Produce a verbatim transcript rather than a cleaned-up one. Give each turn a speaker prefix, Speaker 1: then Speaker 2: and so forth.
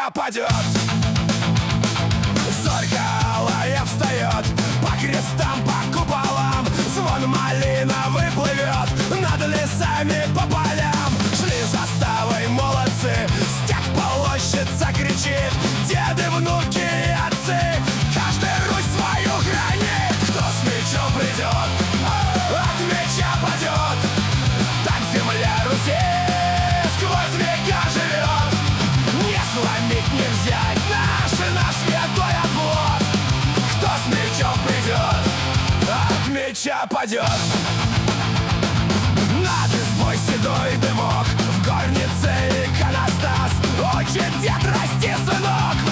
Speaker 1: меча падет. Зорька встает по крестам, по куполам. Звон малиновый плывет над лесами по полям. Шли заставой молодцы, стяг полощица кричит. Деды, внуки и отцы, каждый Русь свою хранит. Кто с мечом придет, от меча падет. Так земля Руси сквозь века живет. Не сломить, не взять наш и наш святой оплот. Кто с мечом придет, от меча падет. Над избой седой дымок, в горнице иконостас. Учит дед расти, сынок,